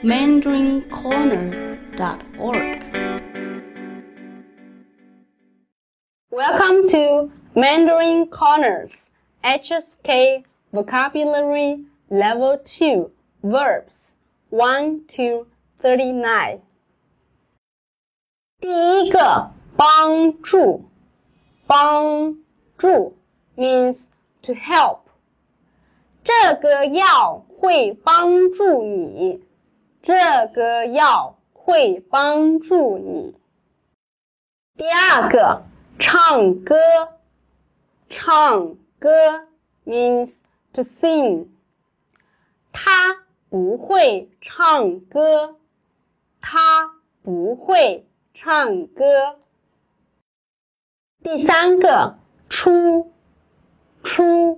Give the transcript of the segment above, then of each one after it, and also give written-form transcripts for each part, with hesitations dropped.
mandarincorner.org. Welcome to Mandarin Corners HSK Vocabulary Level 2 Verbs 1 to 39. 第一个，帮助。帮助 means to help. 这个药会帮助你。这个药会帮助你。第二个，唱歌。唱歌 means to sing. 他不会唱歌。他不会唱歌。第三个，出。出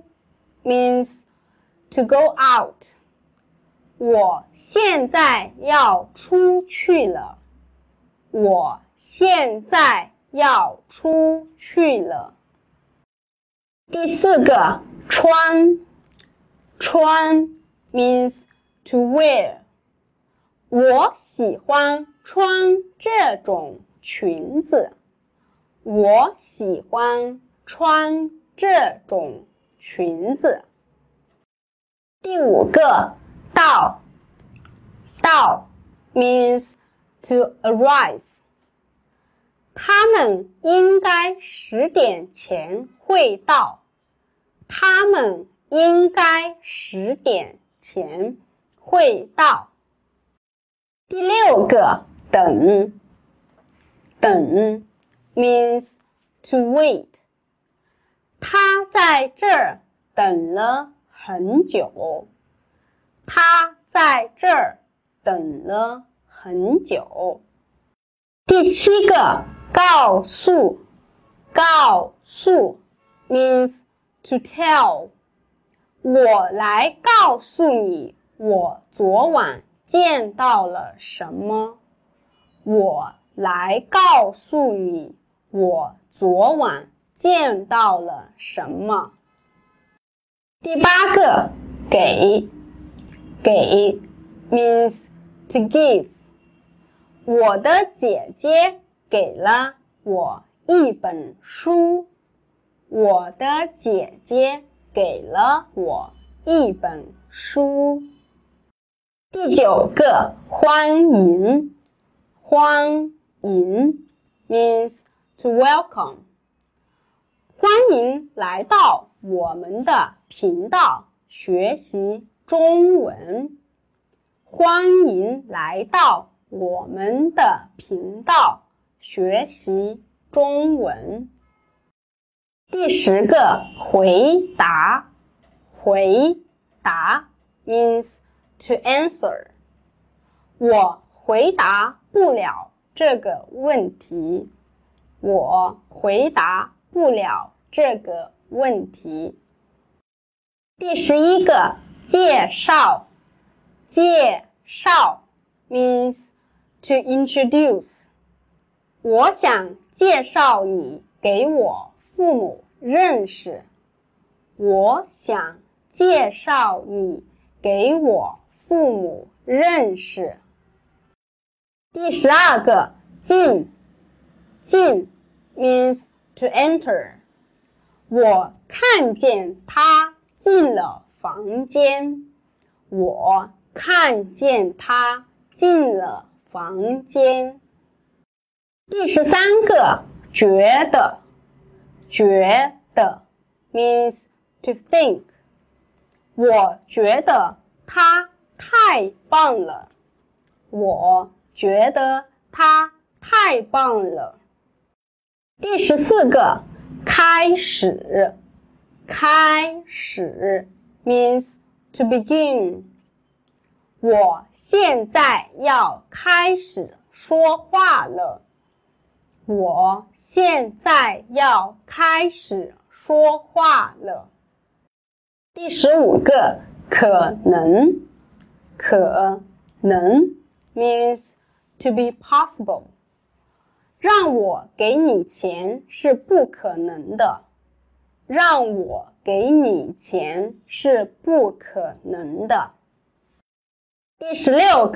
means to go out. 我现在要出去了。我现在要出去了。第四个，穿。穿 means to wear. 我喜欢穿这种裙子。我喜欢穿这种裙子。第五个，到。到 means to arrive. 他们应该10点前会到。他们应该10点前会到。第六个，等。等 means to wait. 他在这儿等了很久。他在这儿等了很久。第七个，告诉。告诉 means to tell. 我来告诉你我昨晚见到了什么。我来告诉你我昨晚见到了什么。第八个，给。给 means to give. 我的姐姐给了我一本书。我的姐姐给了我一本书。第九个，欢迎。欢迎 means to welcome. 欢迎来到我们的频道学习中文。欢迎来到我们的频道学习中文。第10个，回答。回答 means to answer. 我回答不了这个问题。我回答不了这个问题。第11个，介绍。介绍 means to introduce. 我想介绍你给我父母认识。我想介绍你给我父母认识。第12个，进。进 means to enter. 我看见他进了房间。我看见他进了房间。第13个，觉得。觉得 means to think. 我觉得他太棒了。我觉得他太棒了。第14个，开始。开始 means to begin. 我现在要开始说话了。我现在要开始说话了。第15个，可能。可能 means to be possible. 让我给你钱是不可能的。让我给你钱是不可能的。第16个，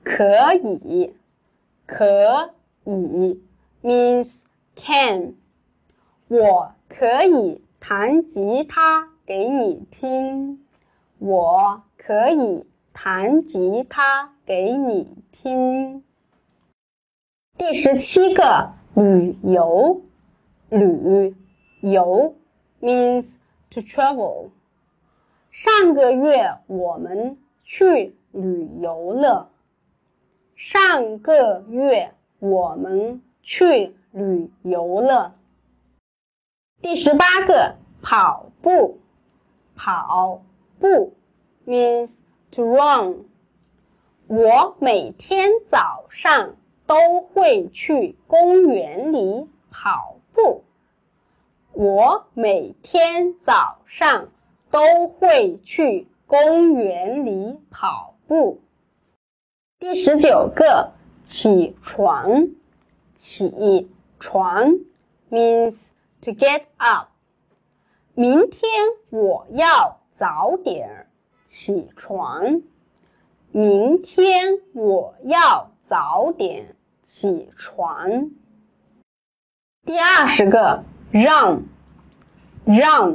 可以，可以 means can。我可以弹吉他给你听。我可以弹吉他给你听。第17个，旅游，旅游 means to travel。上个月我们去旅游了。上个月我们去旅游了。第18个，跑步，跑步 means to run。我每天早上都会去公园里跑步。我每天早上都会去公园里跑步。第19个，起床，起床 means to get up。明天我要早点起床。明天我要早点起床。第20个，让，让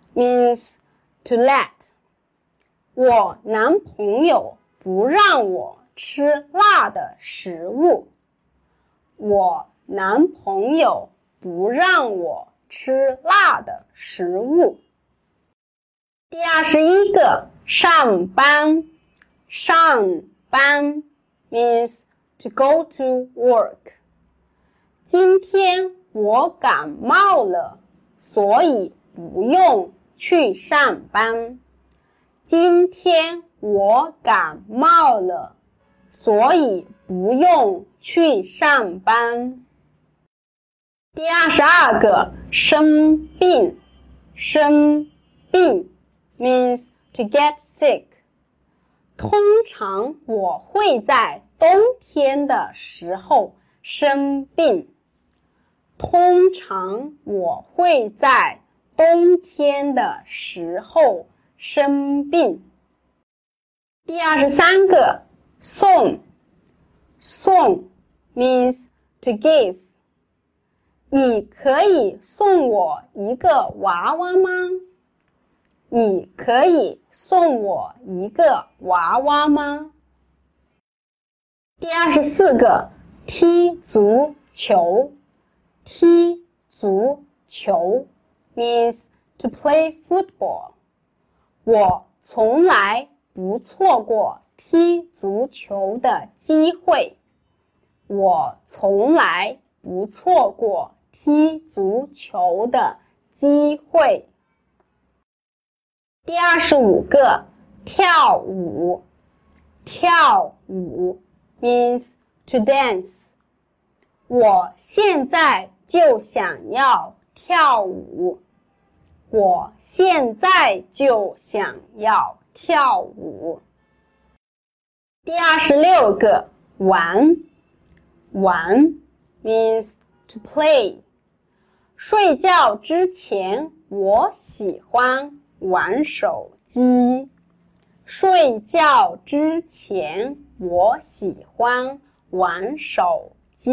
means to let。我男朋友不让我吃辣的食物。我男朋友不让我吃辣的食物。第21个，上班，上班 means to go to work。今天我感冒了，所以不用去上班。今天我感冒了，所以不用去上班。第22个，生病，生病 means to get sick。通常我会在冬天的时候生病。通常我会在冬天的时候生病。第23个，送，送 means to give。你可以送我一个娃娃吗？你可以送我一个娃娃吗？第24个，踢足球，踢足球 means to play football。我从来不错过踢足球的机会。我从来不错过踢足球的机会。第25个，跳舞，跳舞 means to dance。我现在就想要跳舞。我现在就想要跳舞。第26个，玩，玩 means to play。睡觉之前，我喜欢玩手机。睡觉之前，我喜欢玩手机。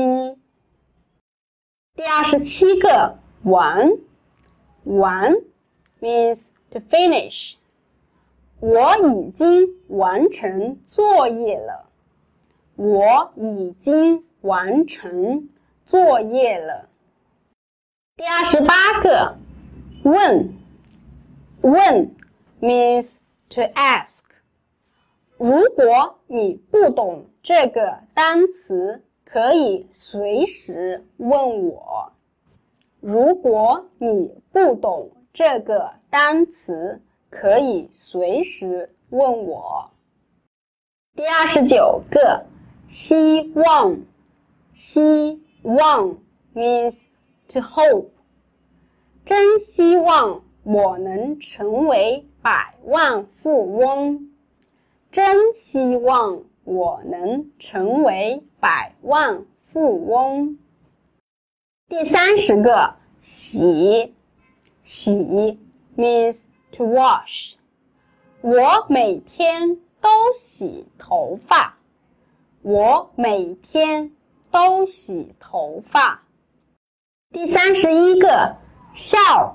第27个，完，完 means to finish。我已经完成作业了。我已经完成作业了。第28个，问，问 means to ask。如果你不懂这个单词，可以随时问我。如果你不懂这个单词，可以随时问我。第29个，希望，希望 means to hope。真希望我能成为百万富翁。真希望我能成为百万富翁。第30个，洗，洗 means to wash。我每天都洗头发。 我每天都洗头发。第31个，笑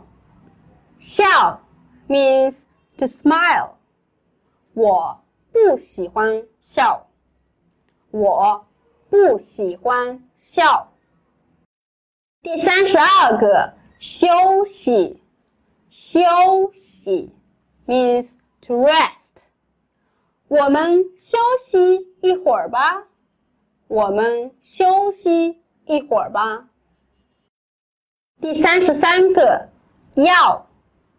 means to smile。我不喜欢笑。我不喜欢笑。第32个，休息 means to rest。我们休息一会儿吧。我们休息一会儿吧。第33个，要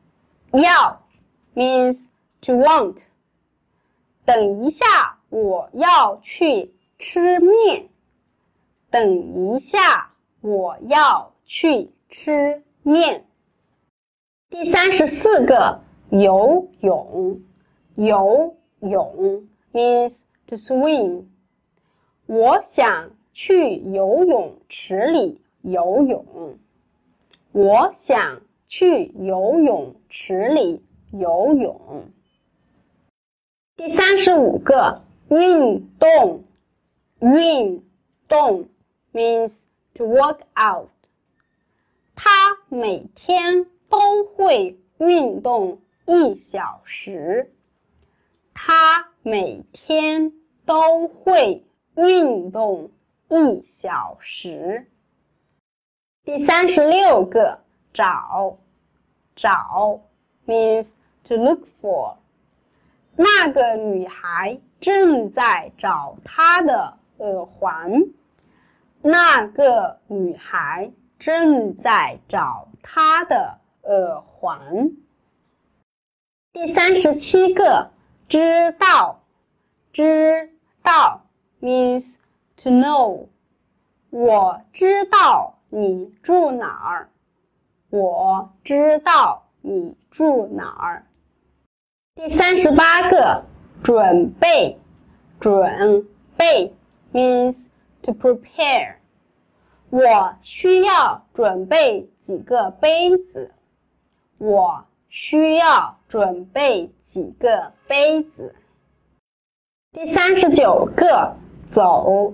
means to want。等一下，我要去吃面。等一下，我要去吃面。第34个，游泳 means to swim。我想去游泳池里游泳。我想去游泳池里游泳。第35个，运动 means to work out。他每天都会运动1小时。他每天都会运动1小时。第36个，找 means to look for。那个女孩正在找她的耳环。那个女孩正在找她的耳环。第37个，知道 means to know。我知道你住哪儿。我知道你住哪儿。第38个，准备 means to prepare。我需要准备几个杯子。我需要准备几个杯子。第39个，走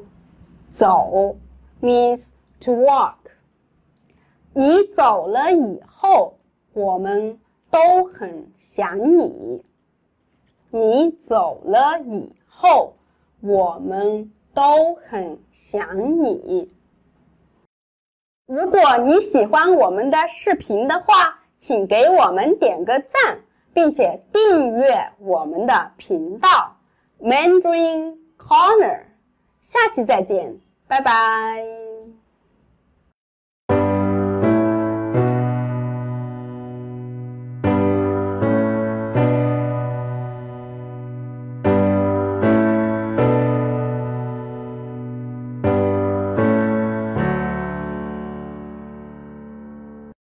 means to walk。你走了以后，我们都很想你。你走了以后，我们都很想你。如果你喜欢我们的视频的话，请给我们点个赞，并且订阅我们的频道 Mandarin Corner。下期再见，拜拜。